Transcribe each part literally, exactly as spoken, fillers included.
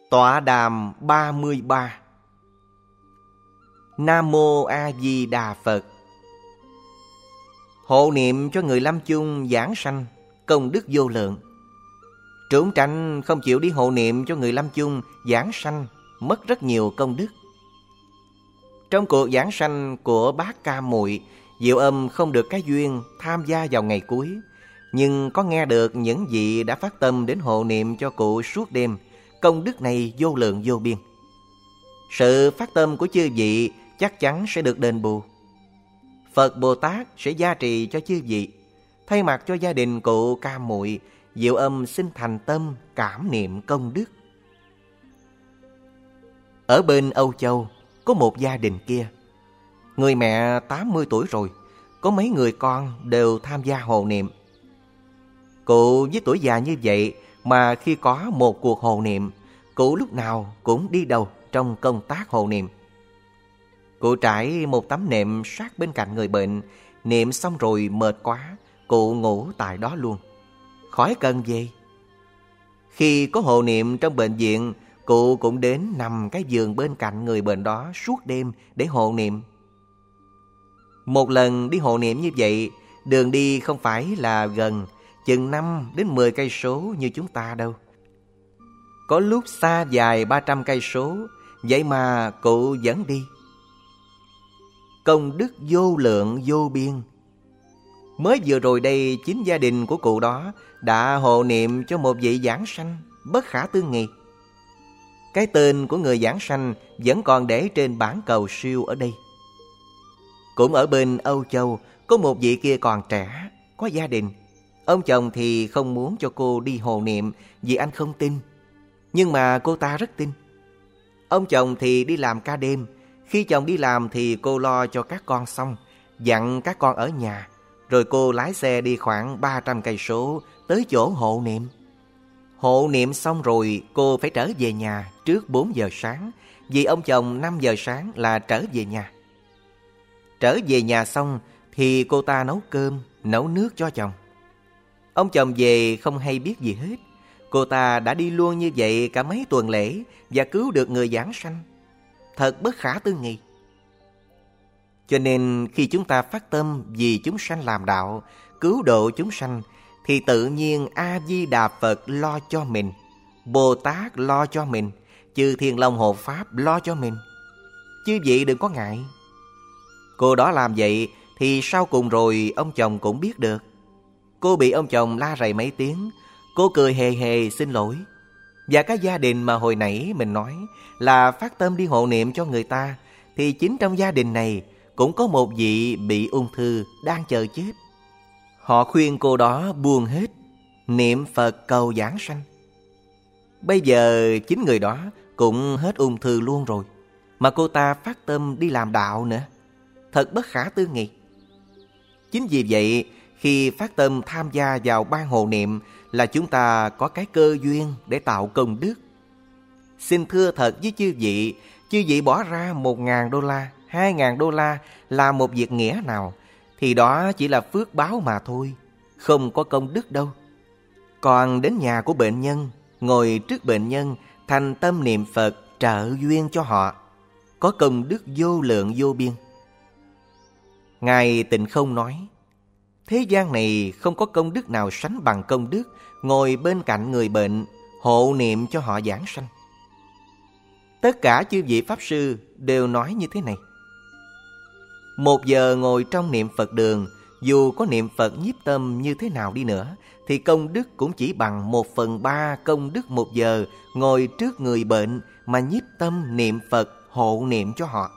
Tọa đàm ba mươi ba. Nam Mô A Di Đà Phật. Hộ niệm cho người lâm chung giảng sanh, công đức vô lượng. Trốn tránh không chịu đi hộ niệm cho người lâm chung giảng sanh, mất rất nhiều công đức. Trong cuộc giảng sanh của bác Ca Muội, Diệu Âm không được cái duyên tham gia vào ngày cuối, nhưng có nghe được những vị đã phát tâm đến hộ niệm cho cụ suốt đêm. Công đức này vô lượng vô biên. Sự phát tâm của chư vị chắc chắn sẽ được đền bù. Phật Bồ Tát sẽ gia trì cho chư vị. Thay mặt cho gia đình cụ Ca Muội, Diệu Âm xin thành tâm cảm niệm công đức. Ở bên Âu Châu có một gia đình kia. Người mẹ tám mươi tuổi rồi, có mấy người con đều tham gia hộ niệm. Cụ với tuổi già như vậy mà khi có một cuộc hộ niệm, cụ lúc nào cũng đi đầu trong công tác hộ niệm. Cụ trải một tấm nệm sát bên cạnh người bệnh, niệm xong rồi mệt quá, cụ ngủ tại đó luôn, khỏi cần về. Khi có hộ niệm trong bệnh viện, cụ cũng đến nằm cái giường bên cạnh người bệnh đó suốt đêm để hộ niệm. Một lần đi hộ niệm như vậy, đường đi không phải là gần, chừng năm đến mười cây số như chúng ta đâu. Có lúc xa dài ba trăm cây số, vậy mà cụ vẫn đi. Công đức vô lượng vô biên. Mới vừa rồi đây, chính gia đình của cụ đó đã hộ niệm cho một vị giảng sanh bất khả tư nghị. Cái tên của người giảng sanh vẫn còn để trên bảng cầu siêu ở đây. Cũng ở bên Âu Châu, có một vị kia còn trẻ, có gia đình. Ông chồng thì không muốn cho cô đi hộ niệm vì anh không tin. Nhưng mà cô ta rất tin. Ông chồng thì đi làm ca đêm. Khi chồng đi làm thì cô lo cho các con xong, dặn các con ở nhà. Rồi cô lái xe đi khoảng ba trăm cây số tới chỗ hộ niệm. Hộ niệm xong rồi cô phải trở về nhà trước bốn giờ sáng, vì ông chồng năm giờ sáng là trở về nhà. Trở về nhà xong thì cô ta nấu cơm, nấu nước cho chồng. Ông chồng về không hay biết gì hết. Cô ta đã đi luôn như vậy cả mấy tuần lễ và cứu được người giảng sanh. Thật bất khả tư nghị. Cho nên khi chúng ta phát tâm vì chúng sanh làm đạo, cứu độ chúng sanh, thì tự nhiên A-di-đà Phật lo cho mình, Bồ Tát lo cho mình, chư Thiên Long Hộ Pháp lo cho mình. Chứ vậy đừng có ngại. Cô đó làm vậy thì sau cùng rồi ông chồng cũng biết được. Cô bị ông chồng la rầy mấy tiếng, cô cười hề hề xin lỗi. Và cái gia đình mà hồi nãy mình nói là phát tâm đi hộ niệm cho người ta, thì chính trong gia đình này cũng có một vị bị ung thư đang chờ chết. Họ khuyên cô đó buông hết, niệm Phật cầu giảng sanh. Bây giờ chính người đó cũng hết ung thư luôn rồi, mà cô ta phát tâm đi làm đạo nữa. Thật bất khả tư nghị. Chính vì vậy, khi phát tâm tham gia vào ban hộ niệm là chúng ta có cái cơ duyên để tạo công đức. Xin thưa thật với chư vị, chư vị bỏ ra một ngàn đô la, hai ngàn đô la là một việc nghĩa nào, thì đó chỉ là phước báo mà thôi, không có công đức đâu. Còn đến nhà của bệnh nhân, ngồi trước bệnh nhân, thành tâm niệm Phật trợ duyên cho họ, có công đức vô lượng vô biên. Ngài Tịnh Không nói, thế gian này không có công đức nào sánh bằng công đức ngồi bên cạnh người bệnh, hộ niệm cho họ giảng sanh. Tất cả chư vị Pháp Sư đều nói như thế này. Một giờ ngồi trong niệm Phật đường, dù có niệm Phật nhiếp tâm như thế nào đi nữa, thì công đức cũng chỉ bằng một phần ba công đức một giờ ngồi trước người bệnh mà nhiếp tâm niệm Phật hộ niệm cho họ.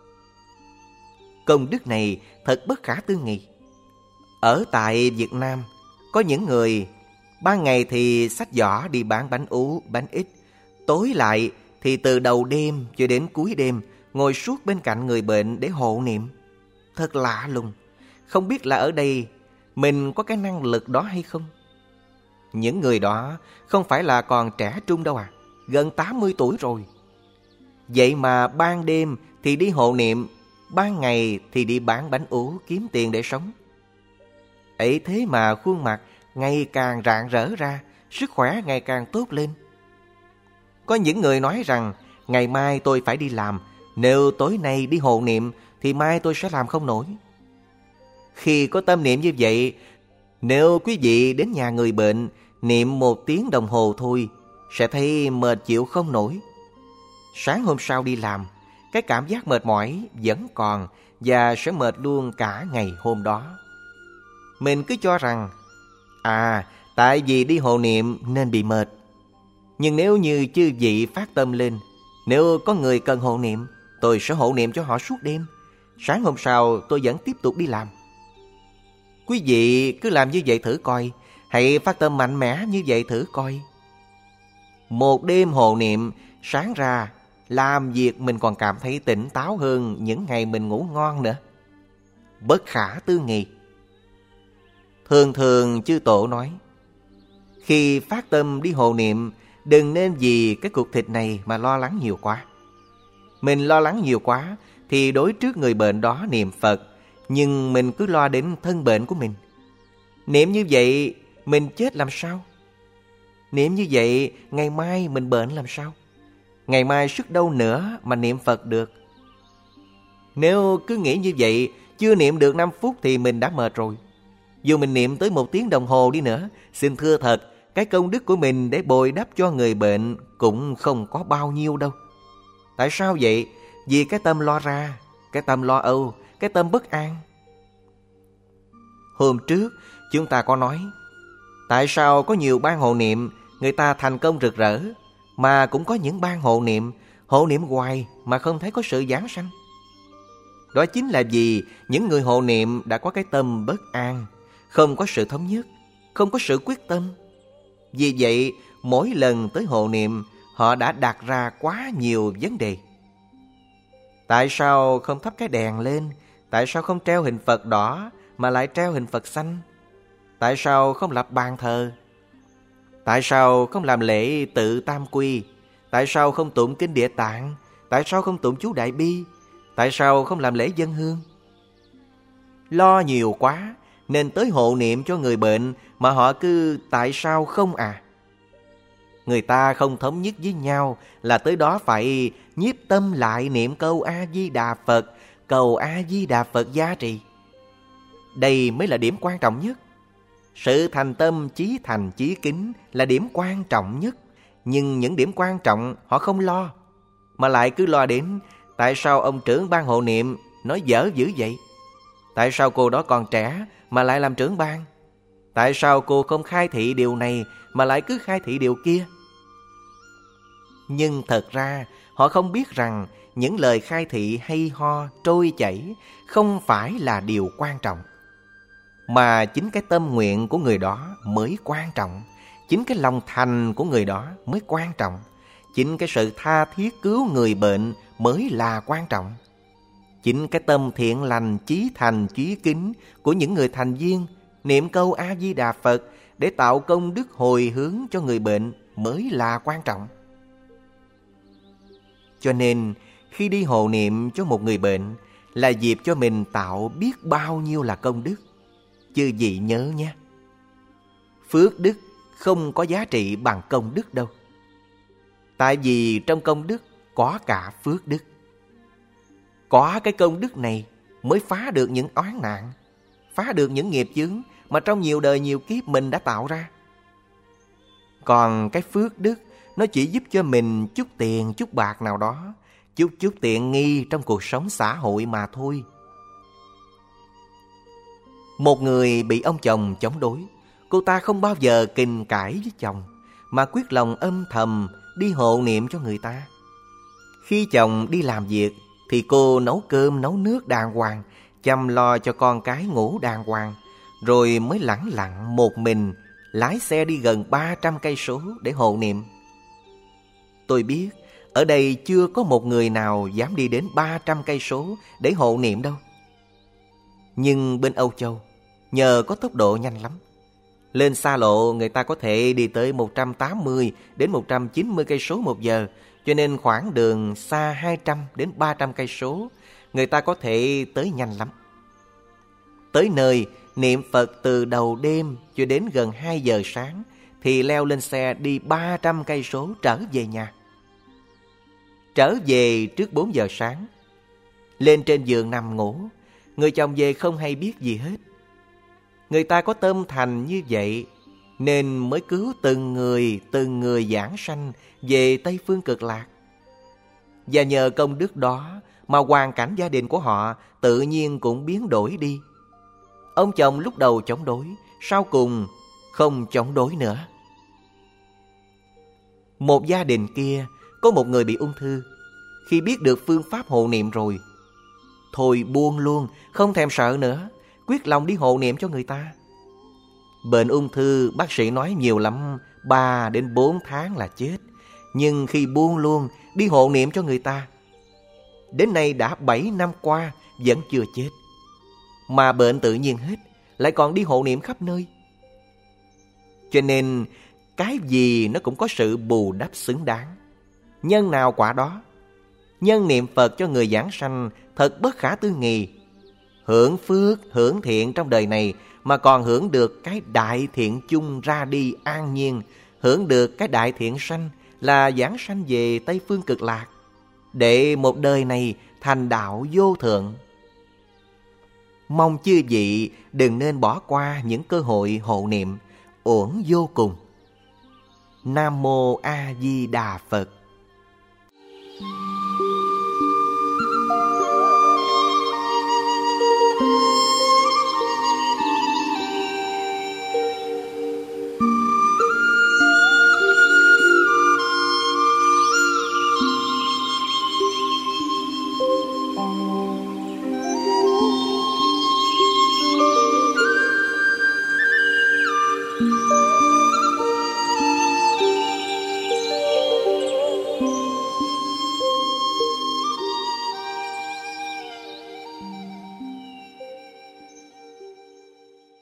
Công đức này thật bất khả tư nghị. Ở tại Việt Nam, có những người ban ngày thì xách giỏ đi bán bánh ú, bánh ít, tối lại thì từ đầu đêm cho đến cuối đêm ngồi suốt bên cạnh người bệnh để hộ niệm. Thật lạ lùng, không biết là ở đây mình có cái năng lực đó hay không. Những người đó không phải là còn trẻ trung đâu à, gần tám mươi tuổi rồi. Vậy mà ban đêm thì đi hộ niệm, ban ngày thì đi bán bánh ú kiếm tiền để sống. Ấy thế mà khuôn mặt ngày càng rạng rỡ ra, sức khỏe ngày càng tốt lên. Có những người nói rằng ngày mai tôi phải đi làm, nếu tối nay đi hộ niệm thì mai tôi sẽ làm không nổi. Khi có tâm niệm như vậy, nếu quý vị đến nhà người bệnh niệm một tiếng đồng hồ thôi, sẽ thấy mệt chịu không nổi. Sáng hôm sau đi làm, cái cảm giác mệt mỏi vẫn còn và sẽ mệt luôn cả ngày hôm đó. Mình cứ cho rằng, à, tại vì đi hộ niệm nên bị mệt. Nhưng nếu như chư vị phát tâm lên, nếu có người cần hộ niệm, tôi sẽ hộ niệm cho họ suốt đêm. Sáng hôm sau tôi vẫn tiếp tục đi làm. Quý vị cứ làm như vậy thử coi, hãy phát tâm mạnh mẽ như vậy thử coi. Một đêm hộ niệm, sáng ra làm việc mình còn cảm thấy tỉnh táo hơn những ngày mình ngủ ngon nữa. Bất khả tư nghị. Thường thường chư tổ nói, khi phát tâm đi hộ niệm, đừng nên vì cái cục thịt này mà lo lắng nhiều quá. Mình lo lắng nhiều quá thì đối trước người bệnh đó niệm Phật, nhưng mình cứ lo đến thân bệnh của mình. Niệm như vậy mình chết làm sao? Niệm như vậy ngày mai mình bệnh làm sao? Ngày mai sức đâu nữa mà niệm Phật được? Nếu cứ nghĩ như vậy, chưa niệm được năm phút thì mình đã mệt rồi. Dù mình niệm tới một tiếng đồng hồ đi nữa, xin thưa thật, cái công đức của mình để bồi đắp cho người bệnh cũng không có bao nhiêu đâu. Tại sao vậy? Vì cái tâm lo ra, cái tâm lo âu, cái tâm bất an. Hôm trước chúng ta có nói, tại sao có nhiều ban hộ niệm người ta thành công rực rỡ, mà cũng có những ban hộ niệm, hộ niệm hoài mà không thấy có sự giảng sanh? Đó chính là vì những người hộ niệm đã có cái tâm bất an, không có sự thống nhất, không có sự quyết tâm. Vì vậy, mỗi lần tới hộ niệm, họ đã đặt ra quá nhiều vấn đề. Tại sao không thắp cái đèn lên? Tại sao không treo hình Phật đỏ mà lại treo hình Phật xanh? Tại sao không lập bàn thờ? Tại sao không làm lễ tự tam quy? Tại sao không tụng kinh Địa Tạng? Tại sao không tụng chú Đại Bi? Tại sao không làm lễ dân hương? Lo nhiều quá nên tới hộ niệm cho người bệnh mà họ cứ tại sao không à? Người ta không thống nhất với nhau là tới đó phải nhiếp tâm lại niệm câu A-di-đà Phật, cầu A-di-đà Phật gia trì. Đây mới là điểm quan trọng nhất. Sự thành tâm chí thành chí kính là điểm quan trọng nhất. Nhưng những điểm quan trọng họ không lo, mà lại cứ lo đến tại sao ông trưởng ban hộ niệm nói dở dữ vậy? Tại sao cô đó còn trẻ mà lại làm trưởng ban? Tại sao cô không khai thị điều này mà lại cứ khai thị điều kia? Nhưng thật ra họ không biết rằng những lời khai thị hay ho, trôi chảy không phải là điều quan trọng, mà chính cái tâm nguyện của người đó mới quan trọng. Chính cái lòng thành của người đó mới quan trọng. Chính cái sự tha thiết cứu người bệnh mới là quan trọng. Chính cái tâm thiện lành, chí thành, chí kính của những người thành viên niệm câu A-di-đà Phật để tạo công đức hồi hướng cho người bệnh mới là quan trọng. Cho nên khi đi hộ niệm cho một người bệnh là dịp cho mình tạo biết bao nhiêu là công đức. Chư vị nhớ nhé, phước đức không có giá trị bằng công đức đâu. Tại vì trong công đức có cả phước đức. Có cái công đức này mới phá được những oán nạn, phá được những nghiệp chướng mà trong nhiều đời nhiều kiếp mình đã tạo ra. Còn cái phước đức nó chỉ giúp cho mình chút tiền, chút bạc nào đó, chút chút tiện nghi trong cuộc sống xã hội mà thôi. Một người bị ông chồng chống đối, cô ta không bao giờ kình cãi với chồng, mà quyết lòng âm thầm đi hộ niệm cho người ta. Khi chồng đi làm việc thì cô nấu cơm nấu nước đàng hoàng, chăm lo cho con cái ngủ đàng hoàng, rồi mới lẳng lặng một mình lái xe đi gần ba trăm cây số để hộ niệm. Tôi biết ở đây chưa có một người nào dám đi đến ba trăm cây số để hộ niệm đâu. Nhưng bên Âu Châu, nhờ có tốc độ nhanh lắm, lên xa lộ người ta có thể đi tới một trăm tám mươi đến một trăm chín mươi cây số một giờ, cho nên khoảng đường xa hai trăm đến ba trăm cây số, người ta có thể tới nhanh lắm. Tới nơi niệm Phật từ đầu đêm cho đến gần hai giờ sáng thì leo lên xe đi ba trăm cây số trở về nhà. trở về trước bốn giờ sáng. Lên trên giường nằm ngủ, người chồng về không hay biết gì hết. Người ta có tâm thành như vậy nên mới cứu từng người, từng người giảng sanh về Tây Phương Cực Lạc. Và nhờ công đức đó mà hoàn cảnh gia đình của họ tự nhiên cũng biến đổi đi. Ông chồng lúc đầu chống đối, sau cùng không chống đối nữa. Một gia đình kia có một người bị ung thư. Khi biết được phương pháp hộ niệm rồi, thôi buông luôn, không thèm sợ nữa, quyết lòng đi hộ niệm cho người ta. Bệnh ung thư bác sĩ nói nhiều lắm, ba đến bốn tháng là chết. Nhưng khi buông luôn, đi hộ niệm cho người ta, đến nay đã bảy năm qua vẫn chưa chết. Mà bệnh tự nhiên hết, lại còn đi hộ niệm khắp nơi. Cho nên cái gì nó cũng có sự bù đắp xứng đáng. Nhân nào quả đó. Nhân niệm Phật cho người giảng sanh thật bất khả tư nghị. Hưởng phước, hưởng thiện trong đời này mà còn hưởng được cái đại thiện chung ra đi an nhiên, hưởng được cái đại thiện sanh là giảng sanh về Tây Phương Cực Lạc, để một đời này thành đạo vô thượng. Mong chư vị đừng nên bỏ qua những cơ hội hộ niệm, uổng vô cùng. Nam Mô A Di Đà Phật.